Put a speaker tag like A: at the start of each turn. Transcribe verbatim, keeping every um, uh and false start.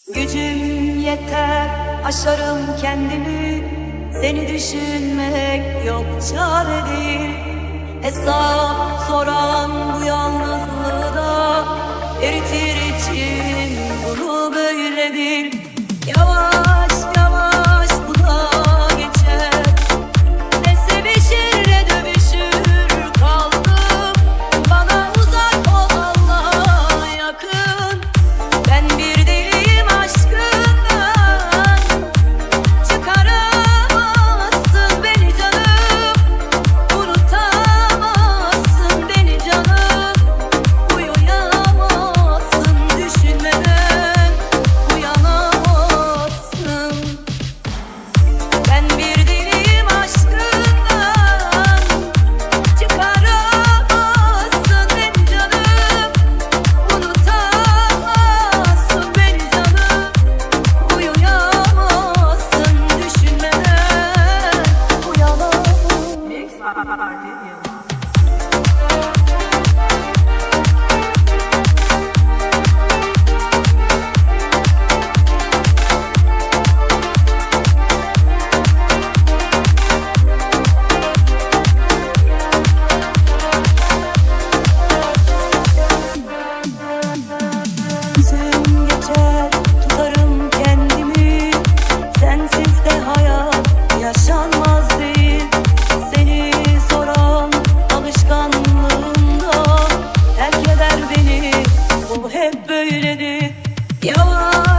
A: Gücüm yeter, aşarım kendimi. Seni düşünmek yok, çare değil. Hesap soran bu yalnızlığı da eritir için bunu böyle bil. Yavaş yavaş bu da geçer. Ne sevişir ne dövüşür kaldım. Bana uzak ol, Allah'a yakın. Ben bir deliyim aşkından. Çıkaramazsın beni canım. Unutamazsın beni canım. Uyuyamazsın düşünmeden. Uyanamazsın. Ben bir deliyim aşkından. Çıkaramazsın beni canım. Unutamazsın beni canım. Uyuyamazsın düşünmeden. Uyanamazsın. Gün geçer, tutarım kendimi. Sensiz de hayat yaşanmaz değil. Seni soran alışkanlığımda terk eder beni. Bu hep böyledir. Yavaş